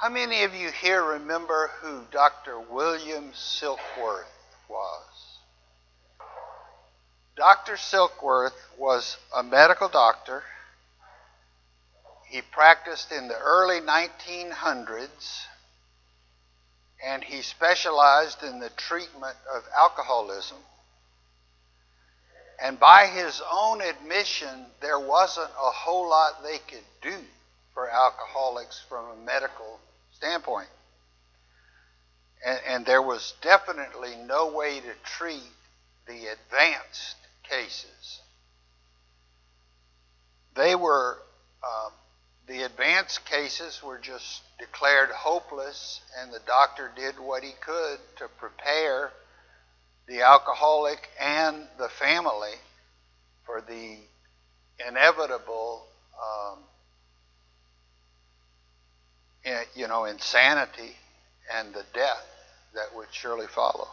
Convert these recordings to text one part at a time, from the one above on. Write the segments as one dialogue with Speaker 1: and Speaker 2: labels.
Speaker 1: How many of you here remember who Dr. William Silkworth was? Dr. Silkworth was a medical doctor. He practiced in the early 1900s, and he specialized in the treatment of alcoholism. And by his own admission, there wasn't a whole lot they could do for alcoholics from a medical standpoint. And there was definitely no way to treat the advanced cases. The advanced cases were just declared hopeless, and the doctor did what he could to prepare the alcoholic and the family for the inevitable insanity and the death that would surely follow.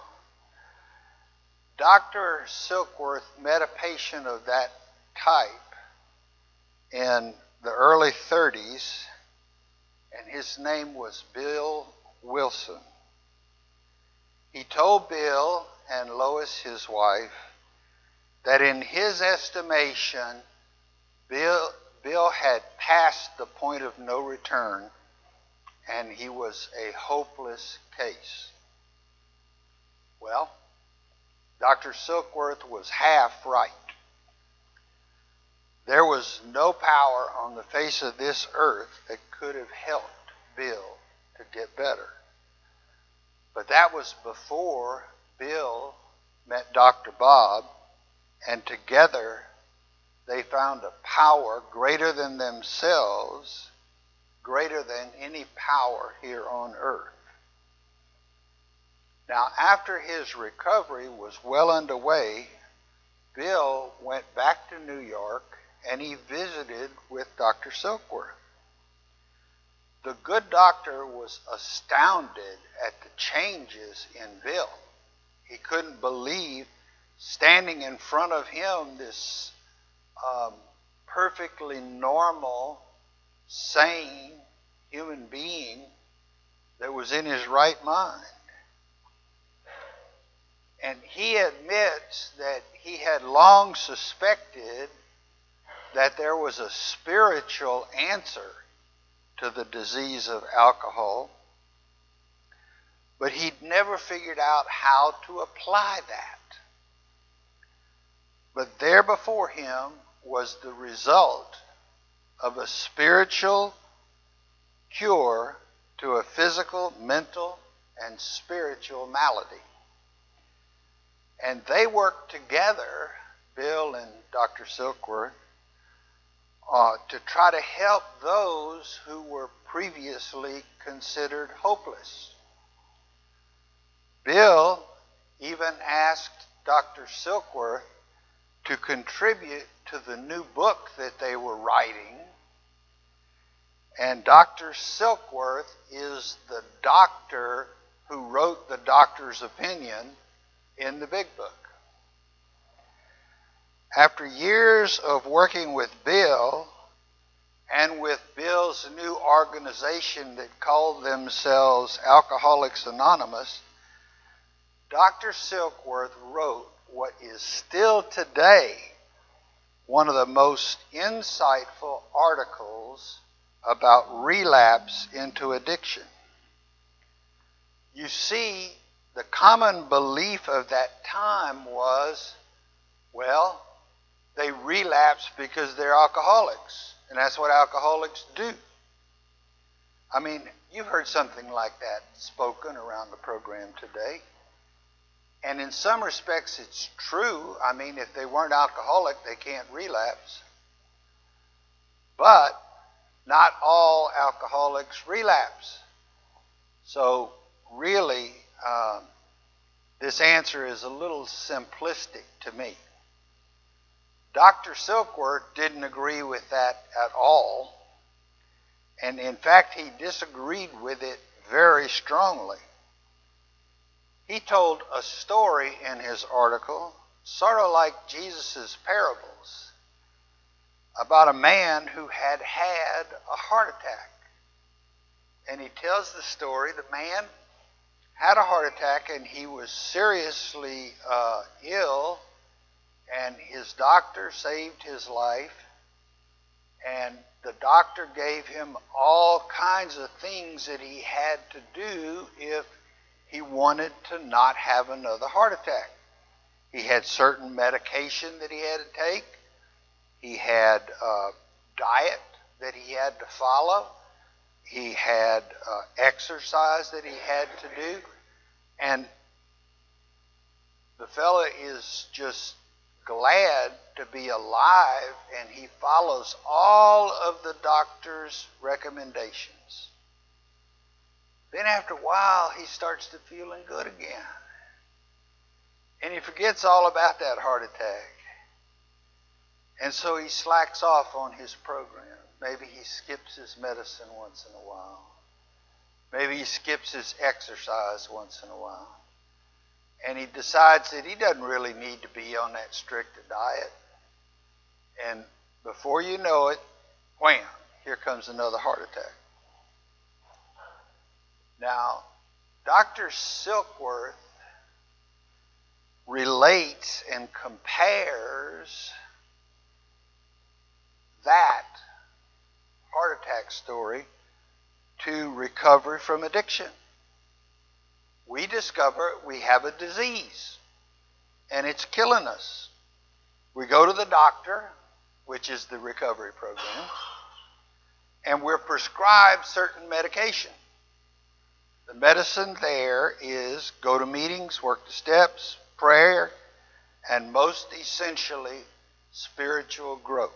Speaker 1: Dr. Silkworth met a patient of that type in the early 30s, and his name was Bill Wilson. He told Bill and Lois, his wife, that in his estimation, Bill had passed the point of no return, and he was a hopeless case. Well, Dr. Silkworth was half right. There was no power on the face of this earth that could have helped Bill to get better. But that was before Bill met Dr. Bob, and together they found a power greater than themselves, greater than any power here on earth. Now, after his recovery was well underway, Bill went back to New York and he visited with Dr. Silkworth. The good doctor was astounded at the changes in Bill. He couldn't believe standing in front of him this perfectly normal, sane human being that was in his right mind. And he admits that he had long suspected that there was a spiritual answer to the disease of alcohol, but he'd never figured out how to apply that. But there before him was the result of a spiritual cure to a physical, mental, and spiritual malady. And they worked together, Bill and Dr. Silkworth, to try to help those who were previously considered hopeless. Bill even asked Dr. Silkworth to contribute to the new book that they were writing. And Dr. Silkworth is the doctor who wrote the doctor's opinion in the big book. After years of working with Bill and with Bill's new organization that called themselves Alcoholics Anonymous, Dr. Silkworth wrote what is still today one of the most insightful articles about relapse into addiction. You see, the common belief of that time was, well, they relapse because they're alcoholics, and that's what alcoholics do. I mean, you've heard something like that spoken around the program today. And in some respects, it's true. I mean, if they weren't alcoholic, they can't relapse. But not all alcoholics relapse. So really, this answer is a little simplistic to me. Dr. Silkworth didn't agree with that at all. And in fact, he disagreed with it very strongly. He told a story in his article, sort of like Jesus' parables, about a man who had had a heart attack. And he tells the story. The man had a heart attack and he was seriously ill, and his doctor saved his life, and the doctor gave him all kinds of things that he had to do if he wanted to not have another heart attack. He had certain medication that he had to take. He had diet that he had to follow. He had exercise that he had to do. And the fella is just glad to be alive, and he follows all of the doctor's recommendations. Then after a while, he starts to feeling good again. And he forgets all about that heart attack. And so he slacks off on his program. Maybe he skips his medicine once in a while. Maybe he skips his exercise once in a while. And he decides that he doesn't really need to be on that strict diet. And before you know it, wham, here comes another heart attack. Now, Dr. Silkworth relates and compares that heart attack story to recovery from addiction. We discover we have a disease and it's killing us. We go to the doctor, which is the recovery program, and we're prescribed certain medication. The medicine there is go to meetings, work the steps, prayer, and most essentially, spiritual growth.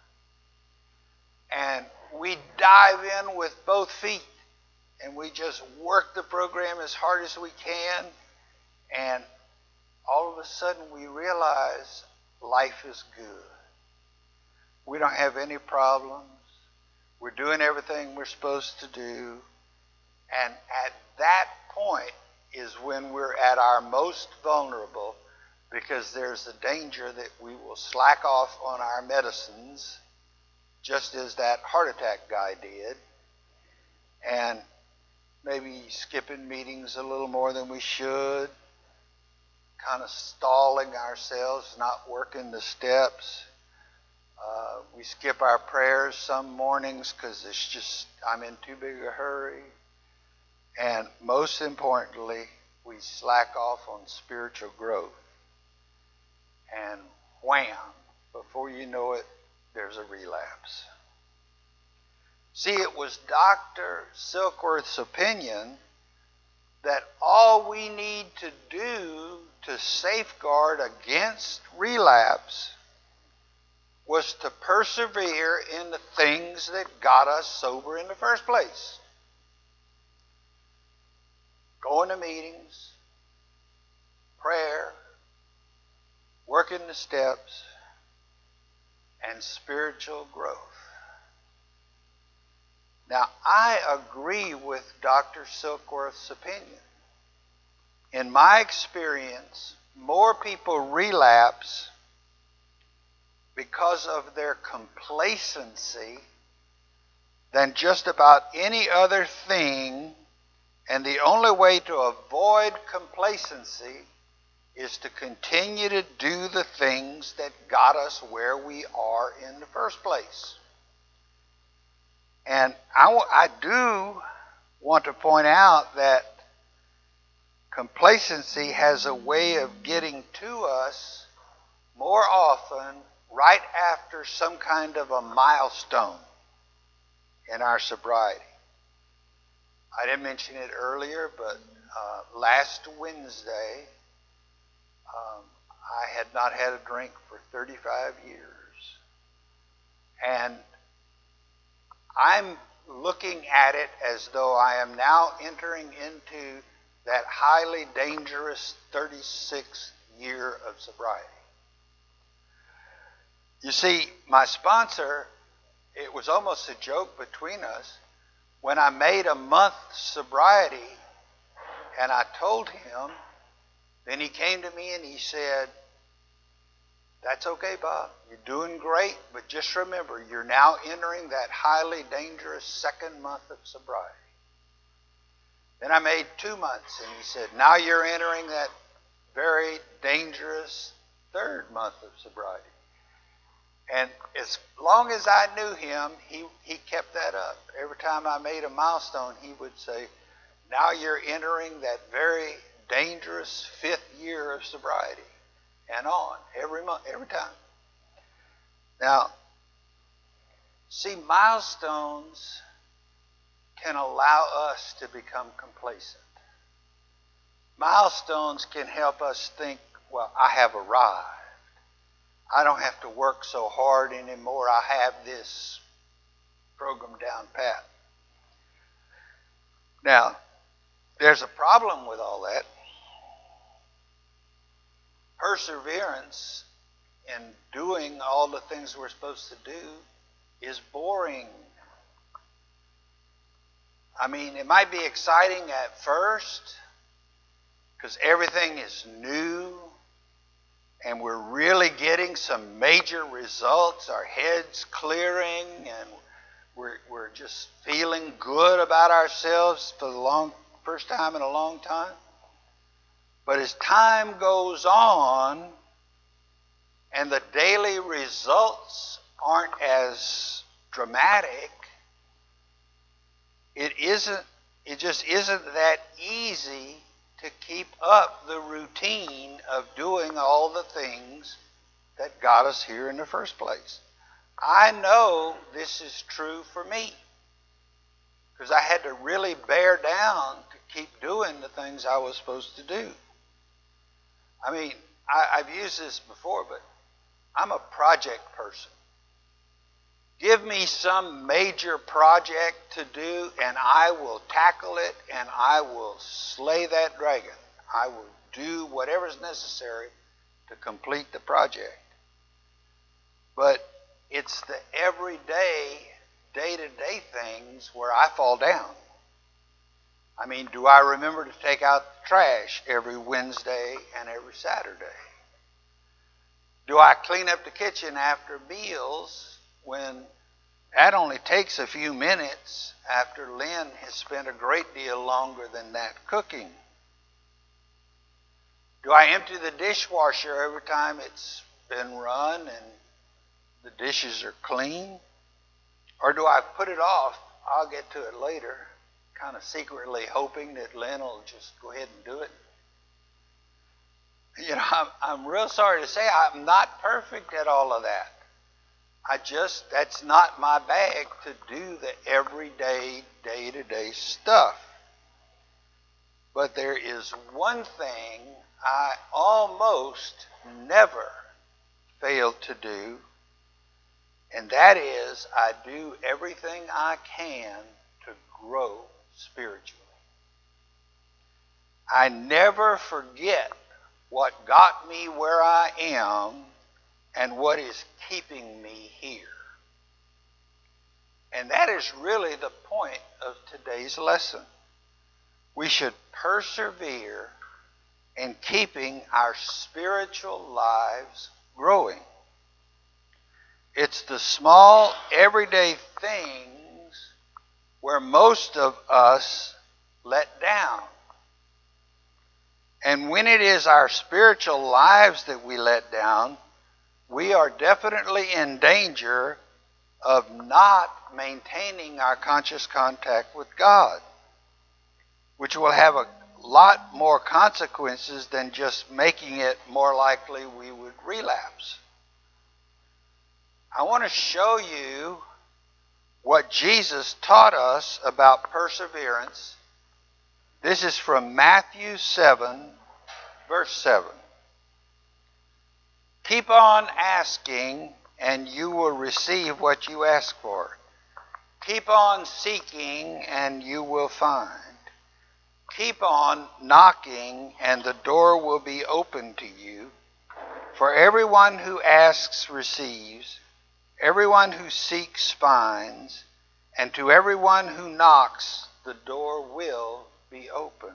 Speaker 1: And we dive in with both feet, and we just work the program as hard as we can, and all of a sudden we realize life is good. We don't have any problems. We're doing everything we're supposed to do. And at that point is when we're at our most vulnerable, because there's a danger that we will slack off on our medicines, just as that heart attack guy did, and maybe skipping meetings a little more than we should, kind of stalling ourselves, not working the steps. We skip our prayers some mornings because it's just, I'm in too big a hurry. And most importantly, we slack off on spiritual growth. And wham, before you know it, there's a relapse. See, it was Dr. Silkworth's opinion that all we need to do to safeguard against relapse was to persevere in the things that got us sober in the first place. Going to meetings, prayer, working the steps, and spiritual growth. Now, I agree with Dr. Silkworth's opinion. In my experience, more people relapse because of their complacency than just about any other thing, and the only way to avoid complacency is to continue to do the things that got us where we are in the first place. And I do want to point out that complacency has a way of getting to us more often right after some kind of a milestone in our sobriety. I didn't mention it earlier, but last Wednesday, I had not had a drink for 35 years. And I'm looking at it as though I am now entering into that highly dangerous 36th year of sobriety. You see, my sponsor, it was almost a joke between us. When I made a month sobriety and I told him, then he came to me and he said, "That's okay, Bob. You're doing great, but just remember, you're now entering that highly dangerous second month of sobriety." Then I made 2 months, and he said, now you're entering that very dangerous 3rd month of sobriety. And as long as I knew him, he kept that up. Every time I made a milestone, he would say, now you're entering that very dangerous 5th year of sobriety. And on, every month, every time. Now, see, milestones can allow us to become complacent. Milestones can help us think, well, I have arrived. I don't have to work so hard anymore. I have this program down pat. Now, there's a problem with all that. Perseverance in doing all the things we're supposed to do is boring. I mean, it might be exciting at first because everything is new and we're really getting some major results, our heads clearing, and we're just feeling good about ourselves for the first time in a long time. But as time goes on and the daily results aren't as dramatic, it just isn't that easy to keep up the routine of doing all the things that got us here in the first place. I know this is true for me because I had to really bear down to keep doing the things I was supposed to do. I mean, I've used this before, but I'm a project person. Give me some major project to do, and I will tackle it, and I will slay that dragon. I will do whatever's necessary to complete the project. But it's the everyday, day-to-day things where I fall down. I mean, do I remember to take out the trash every Wednesday and every Saturday? Do I clean up the kitchen after meals when that only takes a few minutes after Lynn has spent a great deal longer than that cooking? Do I empty the dishwasher every time it's been run and the dishes are clean? Or do I put it off? I'll get to it later, kind of secretly hoping that Lynn will just go ahead and do it. You know, I'm real sorry to say I'm not perfect at all of that. That's not my bag to do the everyday, day-to-day stuff. But there is one thing I almost never fail to do, and that is I do everything I can to grow spiritually. I never forget what got me where I am and what is keeping me here. And that is really the point of today's lesson. We should persevere in keeping our spiritual lives growing. It's the small, everyday things where most of us let down. And when it is our spiritual lives that we let down, we are definitely in danger of not maintaining our conscious contact with God, which will have a lot more consequences than just making it more likely we would relapse. I want to show you what Jesus taught us about perseverance. This is from Matthew 7, verse 7. Keep on asking, and you will receive what you ask for. Keep on seeking, and you will find. Keep on knocking, and the door will be open to you. For everyone who asks receives, everyone who seeks finds, and to everyone who knocks, the door will be opened.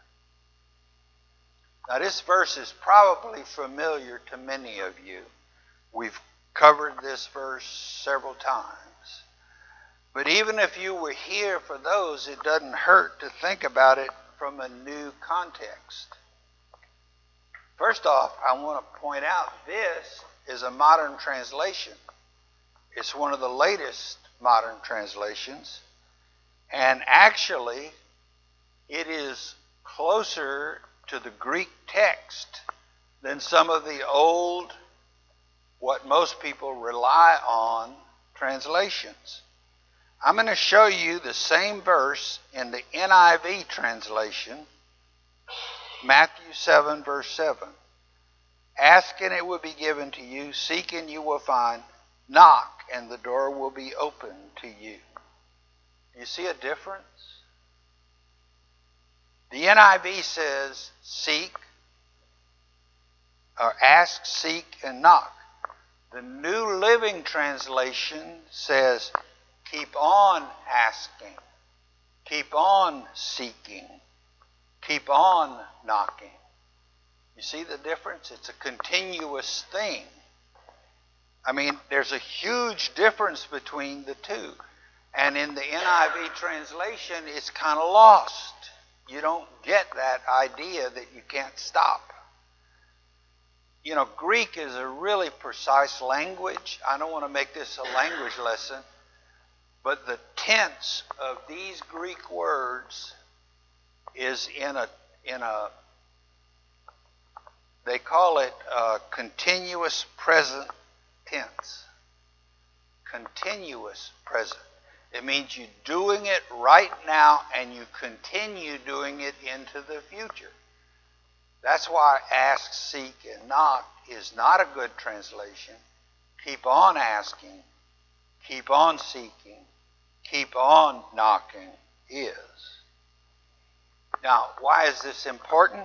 Speaker 1: Now, this verse is probably familiar to many of you. We've covered this verse several times. But even if you were here for those, it doesn't hurt to think about it from a new context. First off, I want to point out this is a modern translation. It's one of the latest modern translations. And actually, it is closer to the Greek text than some of the old, what most people rely on, translations. I'm going to show you the same verse in the NIV translation, Matthew 7, verse 7. Ask and it will be given to you. Seek and you will find. Knock and the door will be opened to you. You see a difference? The NIV says seek, or ask, seek, and knock. The New Living Translation says keep on asking, keep on seeking, keep on knocking. You see the difference? It's a continuous thing. I mean, there's a huge difference between the two. And in the NIV translation, it's kind of lost. You don't get that idea that you can't stop. You know, Greek is a really precise language. I don't want to make this a language lesson, but the tense of these Greek words is in a they call it continuous present tense. Continuous present. It means you're doing it right now and you continue doing it into the future. That's why ask, seek, and knock is not a good translation. Keep on asking, keep on seeking, keep on knocking is. Now, why is this important?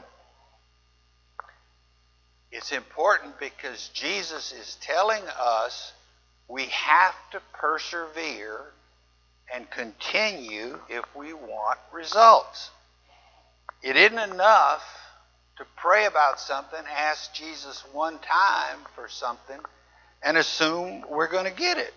Speaker 1: It's important because Jesus is telling us we have to persevere and continue if we want results. It isn't enough to pray about something, ask Jesus one time for something, and assume we're going to get it.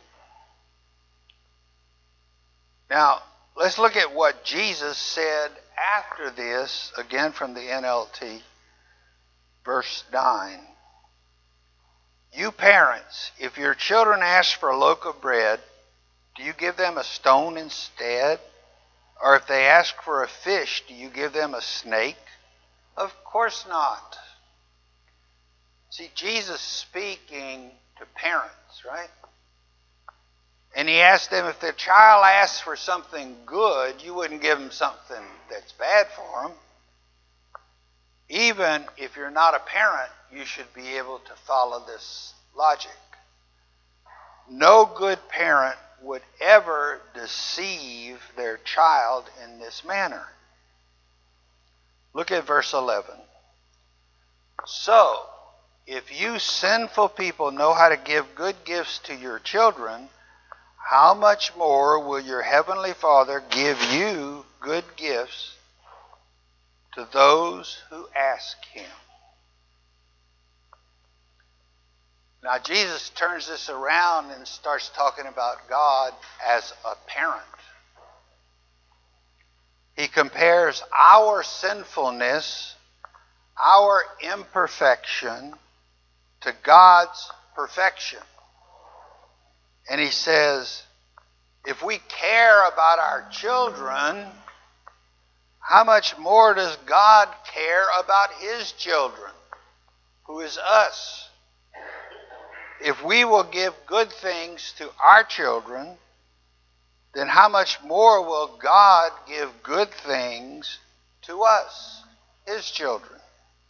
Speaker 1: Now, let's look at what Jesus said after this, again from the NLT, verse 9. You parents, if your children ask for a loaf of bread, do you give them a stone instead? Or if they ask for a fish, do you give them a snake? Of course not. See, Jesus speaking to parents, right? And he asked them, if their child asks for something good, you wouldn't give them something that's bad for them. Even if you're not a parent, you should be able to follow this logic. No good parent would ever deceive their child in this manner. Look at verse 11. So, if you sinful people know how to give good gifts to your children, how much more will your heavenly Father give you good gifts to those who ask him? Now, Jesus turns this around and starts talking about God as a parent. He compares our sinfulness, our imperfection, to God's perfection. And he says, if we care about our children, how much more does God care about his children, who is us? If we will give good things to our children, then how much more will God give good things to us, his children?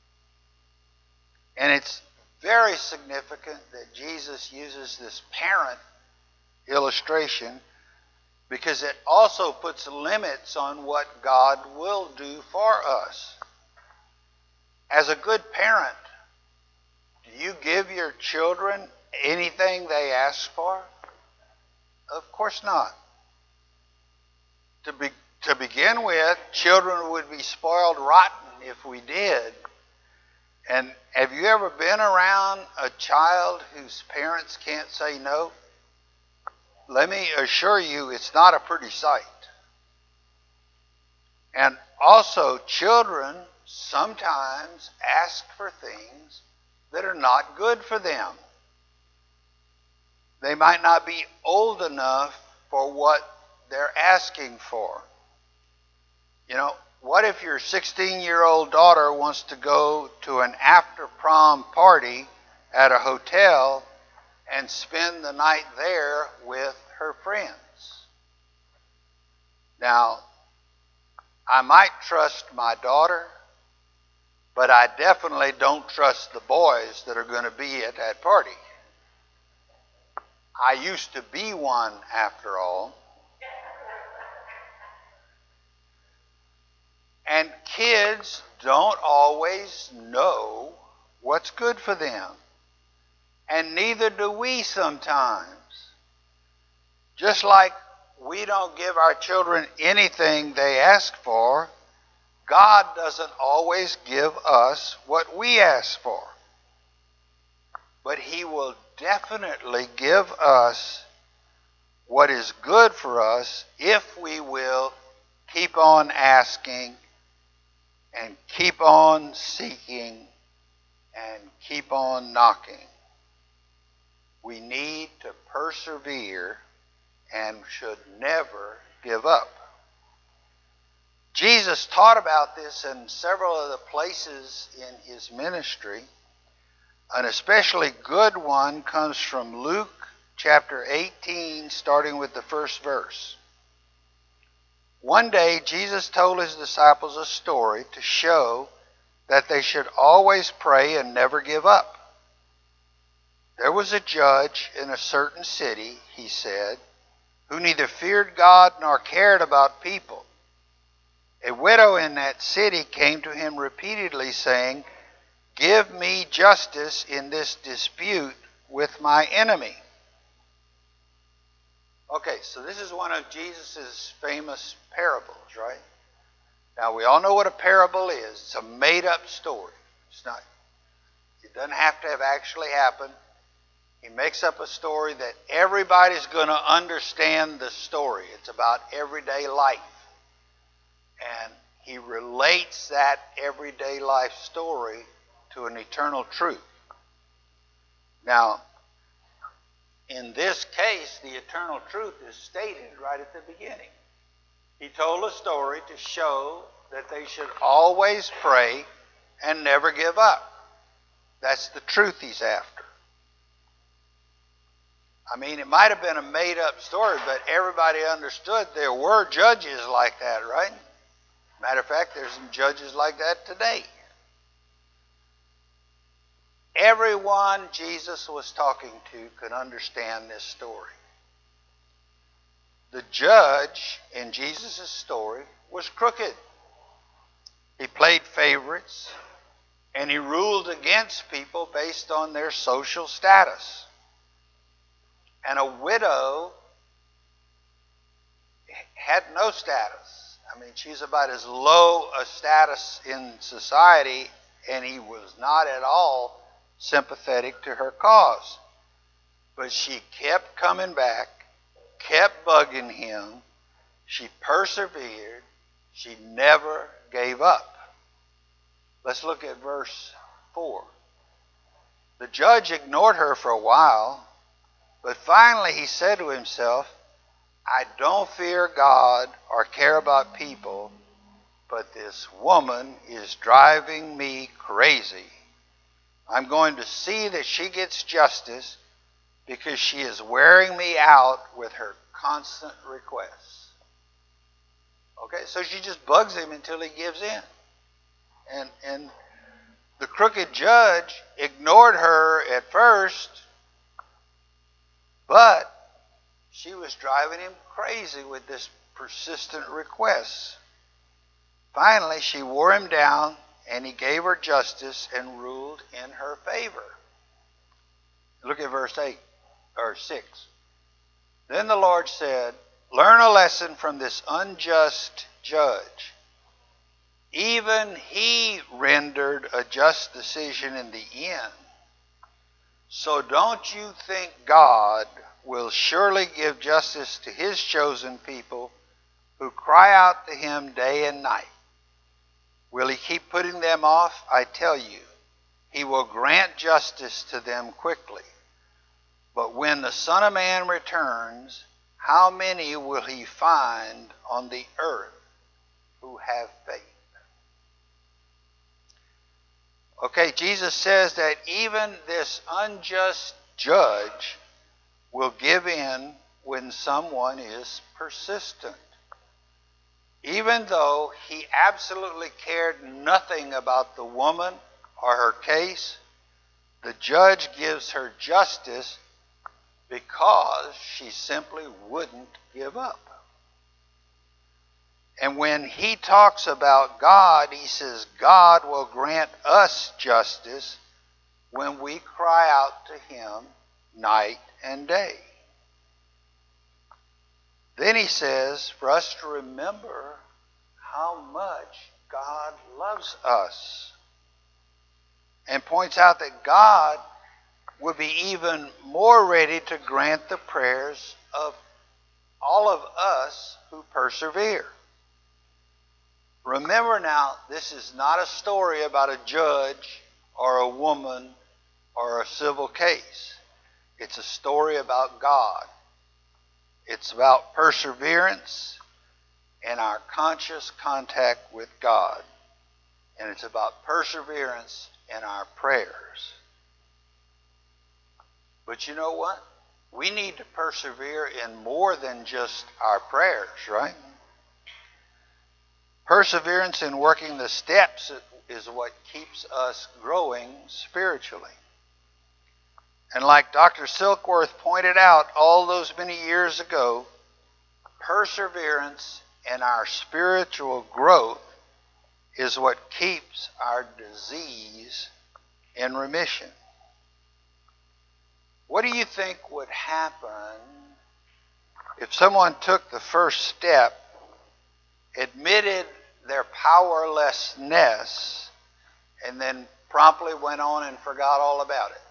Speaker 1: And it's very significant that Jesus uses this parent illustration because it also puts limits on what God will do for us. As a good parent, do you give your children anything they ask for? Of course not. To begin with, children would be spoiled rotten if we did. And have you ever been around a child whose parents can't say no? let me assure you, it's not a pretty sight. And also, children sometimes ask for things that are not good for them. They might not be old enough for what they're asking for. You know, what if your 16-year-old daughter wants to go to an after-prom party at a hotel and spend the night there with her friends? Now, I might trust my daughter, but I definitely don't trust the boys that are going to be at that party. I used to be one, after all. And kids don't always know what's good for them. And neither do we sometimes. Just like we don't give our children anything they ask for, God doesn't always give us what we ask for. But He will definitely give us what is good for us if we will keep on asking and keep on seeking and keep on knocking. We need to persevere and should never give up. Jesus taught about this in several of the places in His ministry. An especially good one comes from Luke chapter 18, starting with the first verse. One day, Jesus told His disciples a story to show that they should always pray and never give up. There was a judge in a certain city, He said, who neither feared God nor cared about people. A widow in that city came to him repeatedly, saying, "Give me justice in this dispute with my enemy." Okay, so this is one of Jesus' famous parables, right? Now, we all know what a parable is. It's a made-up story. It doesn't have to have actually happened. He makes up a story that everybody's going to understand the story. It's about everyday life. And He relates that everyday life story to an eternal truth. Now, in this case, the eternal truth is stated right at the beginning. He told a story to show that they should always pray and never give up. That's the truth He's after. I mean, it might have been a made-up story, but everybody understood there were judges like that, right? Matter of fact, there's some judges like that today. Everyone Jesus was talking to could understand this story. The judge in Jesus' story was crooked. He played favorites, and he ruled against people based on their social status. And a widow had no status. I mean, she's about as low a status in society, and he was not at all sympathetic to her cause. But she kept coming back, kept bugging him. She persevered. She never gave up. Let's look at verse 4. The judge ignored her for a while, but finally he said to himself, "I don't fear God or care about people, but this woman is driving me crazy. I'm going to see that she gets justice because she is wearing me out with her constant requests." Okay, so she just bugs him until he gives in. And the crooked judge ignored her at first, but she was driving him crazy with this persistent request. Finally, she wore him down, and he gave her justice and ruled in her favor. Look at verse 8 or 6. Then the Lord said, "Learn a lesson from this unjust judge. Even he rendered a just decision in the end. So don't you think God will surely give justice to his chosen people who cry out to him day and night. Will he keep putting them off? I tell you, he will grant justice to them quickly. But when the Son of Man returns, how many will he find on the earth who have faith? Okay, Jesus says that even this unjust judge will give in when someone is persistent. Even though he absolutely cared nothing about the woman or her case, the judge gives her justice because she simply wouldn't give up. And when he talks about God, he says God will grant us justice when we cry out to him night and day. Then he says for us to remember how much God loves us, and points out that God would be even more ready to grant the prayers of all of us who persevere. Remember now, this is not a story about a judge or a woman or a civil case. It's a story about God. It's about perseverance and our conscious contact with God. And it's about perseverance in our prayers. But you know what? We need to persevere in more than just our prayers, right? Perseverance in working the steps is what keeps us growing spiritually. And like Dr. Silkworth pointed out all those many years ago, perseverance in our spiritual growth is what keeps our disease in remission. What do you think would happen if someone took the first step, admitted their powerlessness, and then promptly went on and forgot all about it?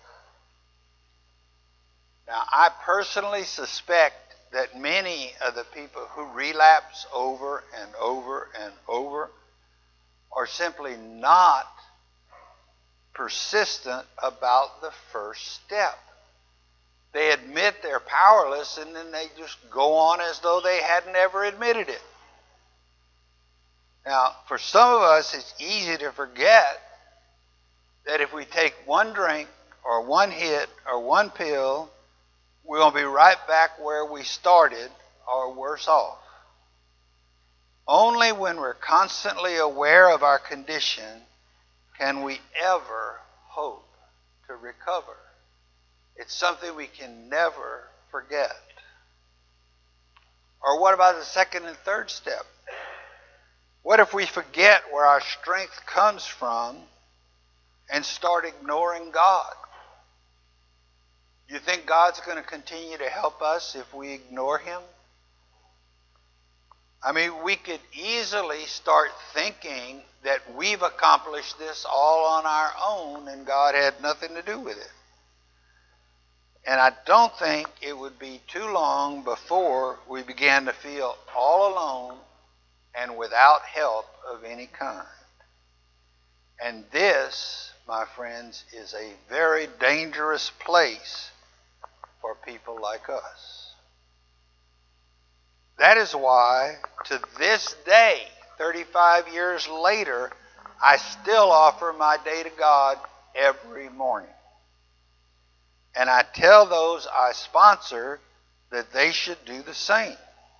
Speaker 1: Now, I personally suspect that many of the people who relapse over and over and over are simply not persistent about the first step. They admit they're powerless, and then they just go on as though they hadn't ever admitted it. Now, for some of us, it's easy to forget that if we take one drink or one hit or one pill, we're going to be right back where we started or worse off. Only when we're constantly aware of our condition can we ever hope to recover. It's something we can never forget. Or what about the second and third step? What if we forget where our strength comes from and start ignoring God? You think God's going to continue to help us if we ignore him? I mean, we could easily start thinking that we've accomplished this all on our own and God had nothing to do with it. And I don't think it would be too long before we began to feel all alone and without help of any kind. And this, my friends, is a very dangerous place for people like us. That is why, to this day, 35 years later, I still offer my day to God every morning. And I tell those I sponsor that they should do the same.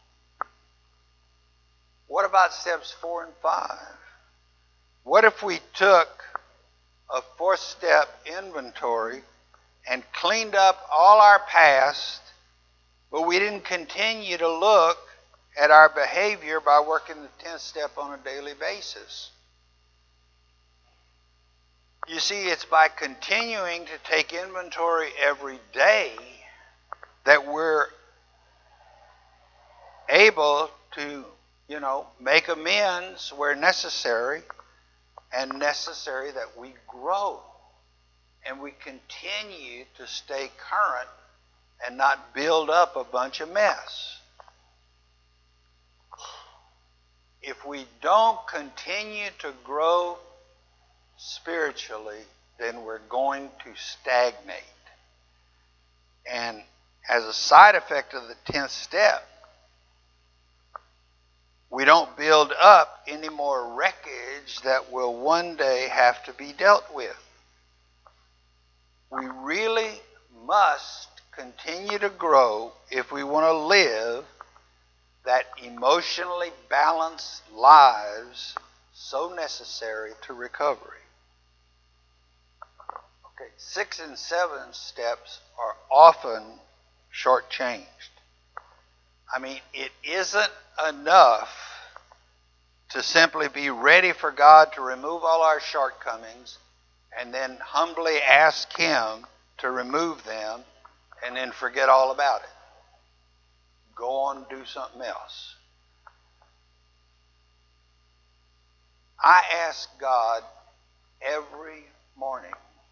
Speaker 1: What about steps 4 and 5? What if we took a fourth step inventory and cleaned up all our past, but we didn't continue to look at our behavior by working the 10th step on a daily basis? You see, it's by continuing to take inventory every day that we're able to, make amends where necessary, and necessary that we grow and we continue to stay current and not build up a bunch of mess. If we don't continue to grow spiritually, then we're going to stagnate. And as a side effect of the 10th step, we don't build up any more wreckage that will one day have to be dealt with. We really must continue to grow if we want to live that emotionally balanced lives so necessary to recovery. Okay, 6 and 7 steps are often shortchanged. I mean, it isn't enough to simply be ready for God to remove all our shortcomings and then humbly ask Him to remove them and then forget all about it. Go on and do something else. I ask God every morning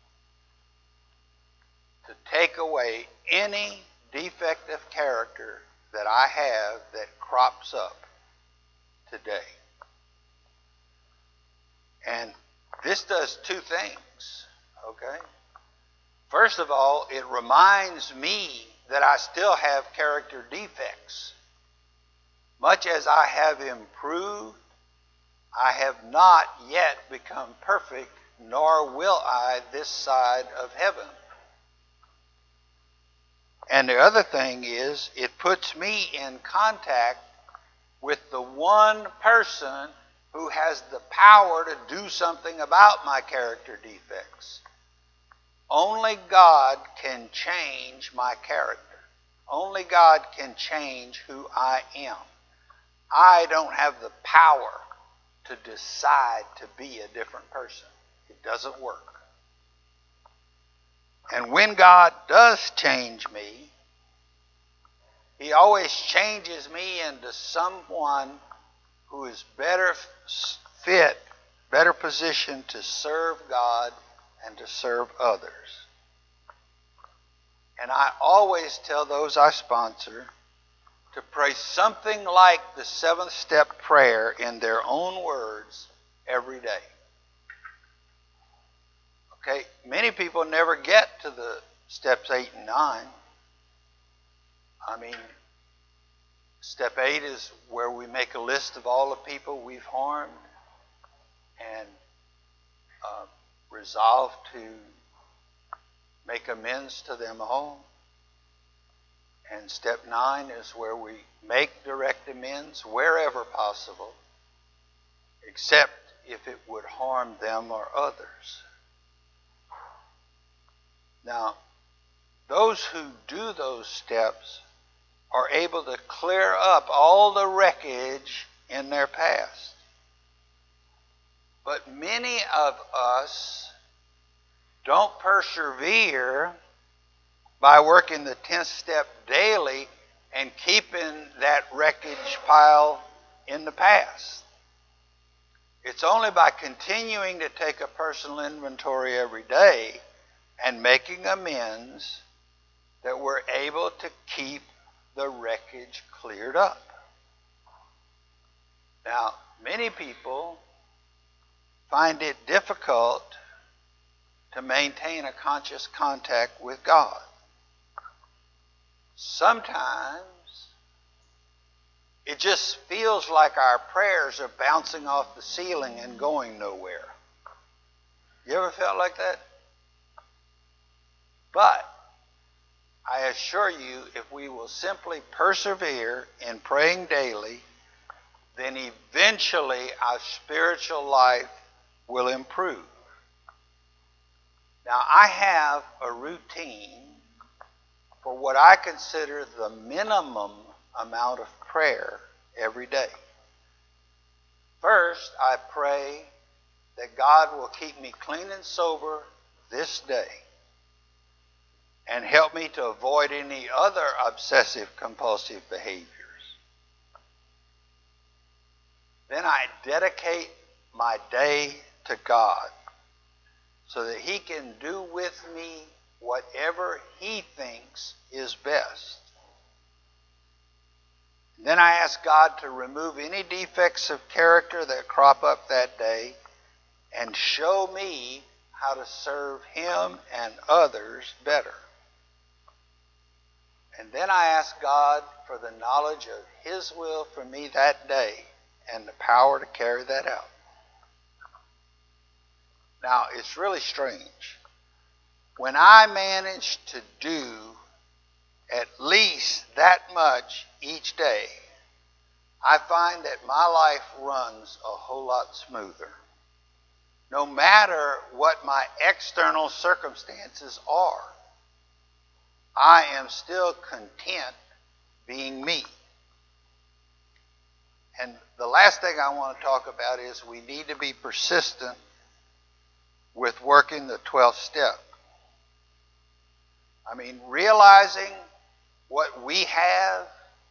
Speaker 1: to take away any defective character that I have that crops up today. And this does two things, okay? First of all, it reminds me that I still have character defects. Much as I have improved, I have not yet become perfect, nor will I this side of heaven. And the other thing is, it puts me in contact with the one person who has the power to do something about my character defects. Only God can change my character. Only God can change who I am. I don't have the power to decide to be a different person. It doesn't work. And when God does change me, He always changes me into someone who is better fit, better positioned to serve God and to serve others. And I always tell those I sponsor to pray something like the 7th step prayer in their own words every day. Okay, many people never get to the steps 8 and 9. I mean, step 8 is where we make a list of all the people we've harmed and resolve to make amends to them all. And step 9 is where we make direct amends wherever possible, except if it would harm them or others. Now, those who do those steps are able to clear up all the wreckage in their past. But many of us don't persevere by working the 10th step daily and keeping that wreckage pile in the past. It's only by continuing to take a personal inventory every day and making amends that we're able to keep the wreckage cleared up. Now, many people find it difficult to maintain a conscious contact with God. Sometimes it just feels like our prayers are bouncing off the ceiling and going nowhere. You ever felt like that? But I assure you, if we will simply persevere in praying daily, then eventually our spiritual life will improve. Now, I have a routine for what I consider the minimum amount of prayer every day. First, I pray that God will keep me clean and sober this day and help me to avoid any other obsessive compulsive behaviors. Then I dedicate my day to God so that He can do with me whatever he thinks is best. Then I ask God to remove any defects of character that crop up that day and show me how to serve him and others better. And then I ask God for the knowledge of his will for me that day and the power to carry that out. Now, it's really strange. When I manage to do at least that much each day, I find that my life runs a whole lot smoother. No matter what my external circumstances are, I am still content being me. And the last thing I want to talk about is we need to be persistent with working the 12th step. I mean, realizing what we have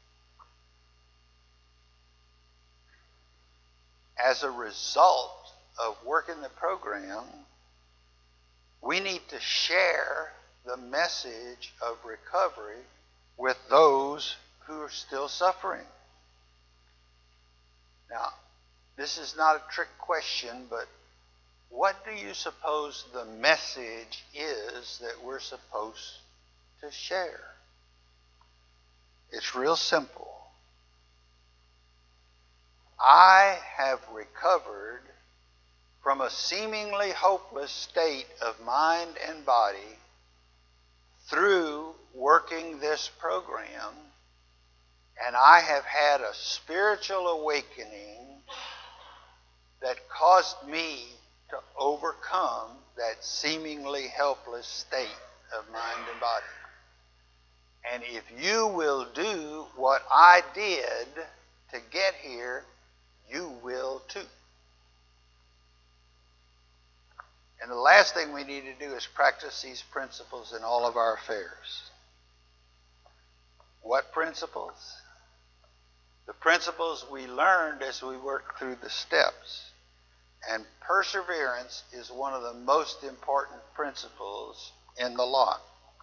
Speaker 1: as a result of working the program, we need to share the message of recovery with those who are still suffering. Now, this is not a trick question, but what do you suppose the message is that we're supposed to share? It's real simple. I have recovered from a seemingly hopeless state of mind and body through working this program, and I have had a spiritual awakening that caused me to overcome that seemingly helpless state of mind and body. And if you will do what I did to get here, you will too. And the last thing we need to do is practice these principles in all of our affairs. What principles? The principles we learned as we worked through the steps. And perseverance is one of the most important principles in the lot.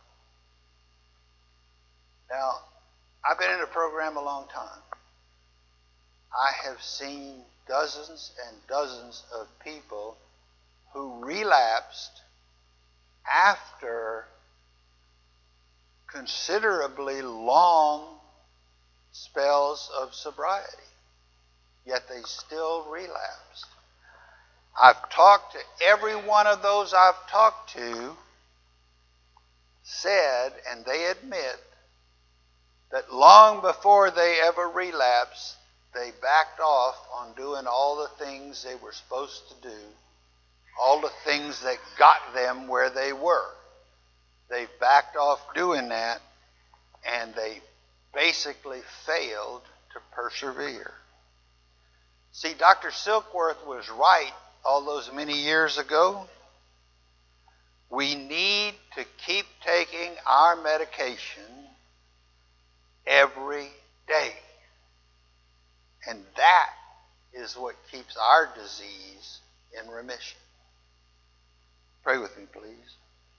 Speaker 1: Now, I've been in the program a long time. I have seen dozens and dozens of people who relapsed after considerably long spells of sobriety, yet they still relapsed. I've talked to every one of those I've talked to, said, and they admit, that long before they ever relapsed, they backed off on doing all the things they were supposed to do, all the things that got them where they were. They backed off doing that, and they basically failed to persevere. See, Dr. Silkworth was right all those many years ago. We need to keep taking our medication every day. And that is what keeps our disease in remission. Pray with me, please.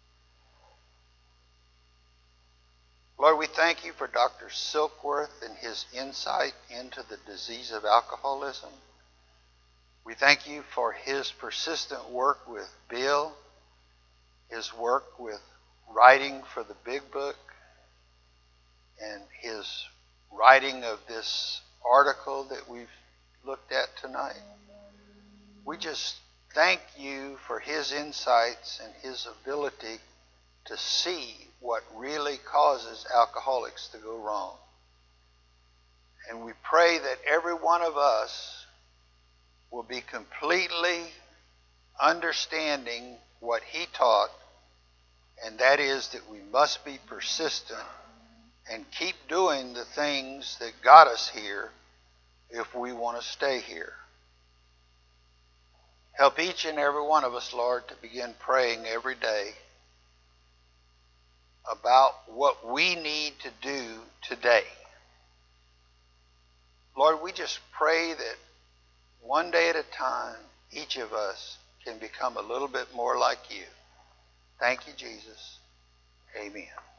Speaker 1: Lord, we thank you for Dr. Silkworth and his insight into the disease of alcoholism. We thank you for his persistent work with Bill, his work with writing for the Big Book, and his writing of this article that we've looked at tonight. We just thank you for his insights and his ability to see what really causes alcoholics to go wrong. And we pray that every one of us will be completely understanding what he taught, and that is that we must be persistent and keep doing the things that got us here if we want to stay here. Help each and every one of us, Lord, to begin praying every day about what we need to do today. Lord, we just pray that one day at a time, each of us can become a little bit more like you. Thank you, Jesus. Amen.